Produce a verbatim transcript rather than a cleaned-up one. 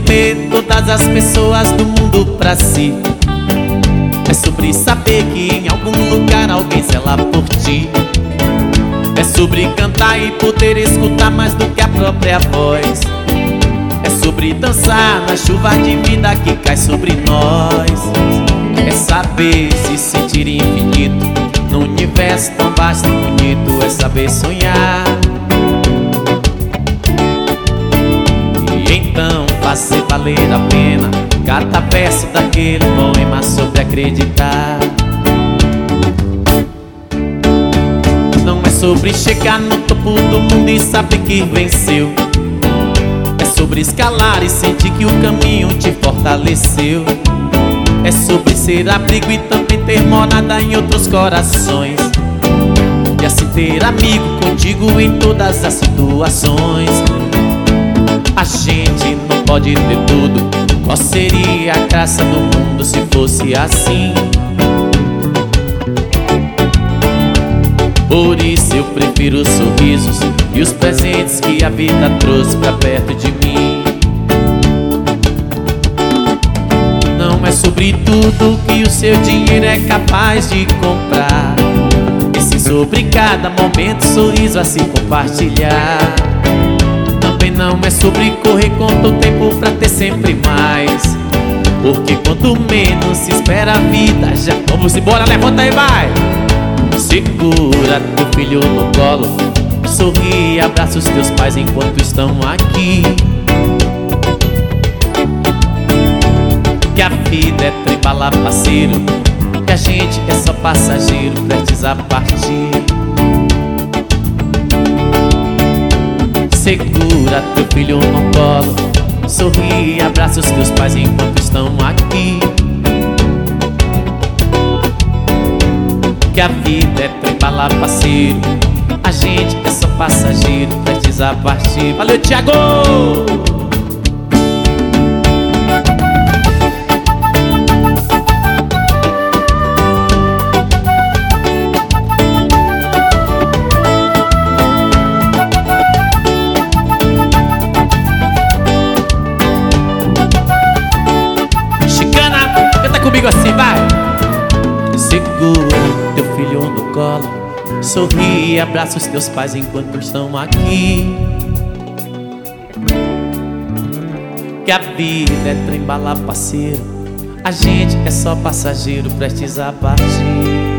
ter todas as pessoas do mundo pra si. É sobre saber que em algum lugar alguém zela por ti. É sobre cantar e poder escutar mais do que a própria voz. É sobre dançar na chuva de vida que cai sobre nós. É saber se sentir infinito num universo tão vasto e bonito. É saber sonhar e então fazer valer a pena cada verso daquele poema sobre acreditar. Não é sobre chegar no topo do mundo e saber que venceu. É sobre escalar e sentir que o caminho te fortaleceu. É sobre ser abrigo e também ter morada em outros corações. E assim ter amigo contigo em todas as situações. A gente não pode ter tudo. Qual seria a graça do mundo se fosse assim? Por isso eu prefiro os sorrisos e os presentes que a vida trouxe pra perto de mim. Não é sobre tudo que o seu dinheiro é capaz de comprar, e sim sobre cada momento, sorriso a se compartilhar. Também não é sobre correr contra o tempo pra ter sempre mais, porque quanto menos se espera a vida já... Vamos embora, levanta e vai! Segura teu filho no colo, sorri e abraça os teus pais enquanto estão aqui. Que a vida é trembala, parceiro, que a gente é só passageiro prestes a partir. Segura teu filho no colo, sorri e abraça os teus pais enquanto estão aqui. Que a vida é trembala, parceiro, a gente é só passageiro prestes a partir. Valeu, Thiago! Chicana, canta comigo assim, vai! Segura teu filho no colo, sorri e abraça os teus pais enquanto estão aqui. Que a vida é trembala, parceiro, a gente é só passageiro prestes a partir.